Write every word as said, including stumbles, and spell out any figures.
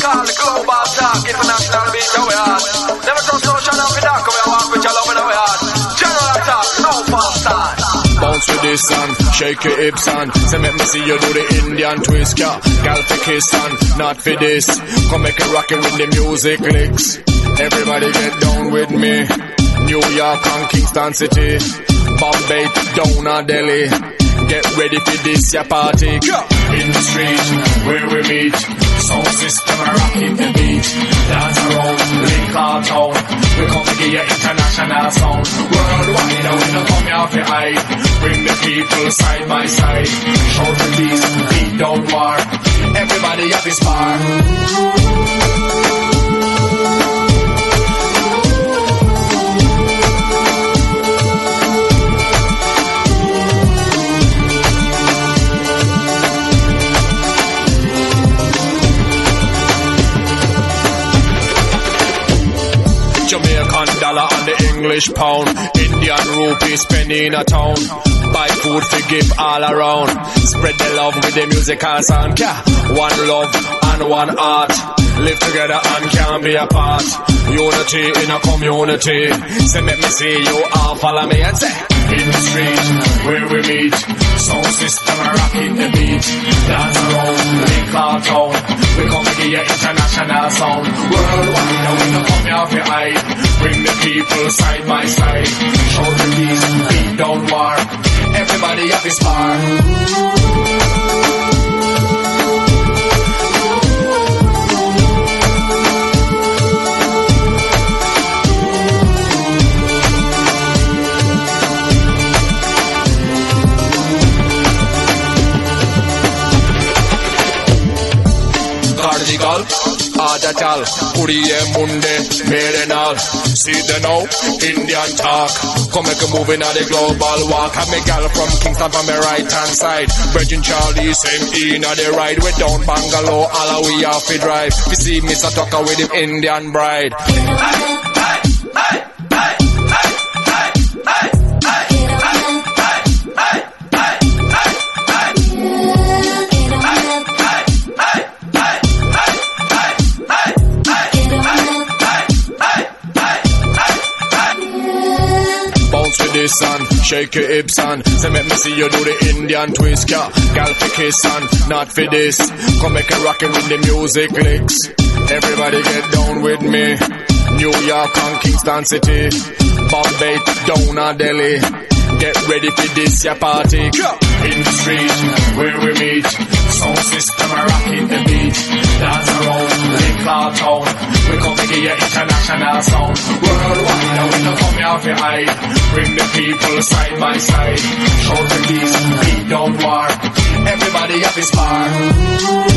call the global talk, international beat away hard. Never trust no shut up in dark, we walk with your love in our heart. General talk, no false start. Bounce with this and shake your hips and say make me see you do the Indian twist, yeah. Gal for kiss and not for this. Come make it rock it with the music licks. Everybody get down with me. New York and Kingston City, Bombay to down to Delhi. Get ready for this ya party. In the street where we meet, sound system a rocking the beat. Dance around, link our town. We come to give you international sound. Worldwide, and we don't come here for hide. Bring the people side by side. Shout the peace, beat down war. Everybody have his bar. Jamaican dollar and the English pound, Indian rupee penny in a town. Buy food to give all around. Spread the love with the musical sound. Yeah. One love and one heart. Live together and can't be apart. Unity in a community. Say make me see you all follow me and say. In the street where we meet, sound system a rocking the beat. Dance around, link our town. We come to give you international sound. Worldwide, and we don't come here for hide. Bring the people side by side. Show the peace, beat down war. Everybody have his bar. Cardigal, Adatal, Uriye Munde, Merenal. See the now, Indian talk. Come make a move in the global walk. Have me gal from Kingston from my right hand side. Virgin Charlie, same in the ride. We down Bangalore, all we off the drive. You see Mister Tucker with him Indian bride. Hey, hey, hey, hey. This and shake your hips and say make me see you do the Indian twist, yeah. Gal for kiss and not for this. Come make it rockin' with the music licks. Everybody get down with me. New York and Kingston City, Bombay to down to Delhi. Get ready for this ya party. In the street where we meet, sound system a rocking the beat. Dance around, link our town. We come to give you international sound. Worldwide, and we don't come here for hide. Bring the people side by side. Show the peace, beat down war. Everybody have his bar.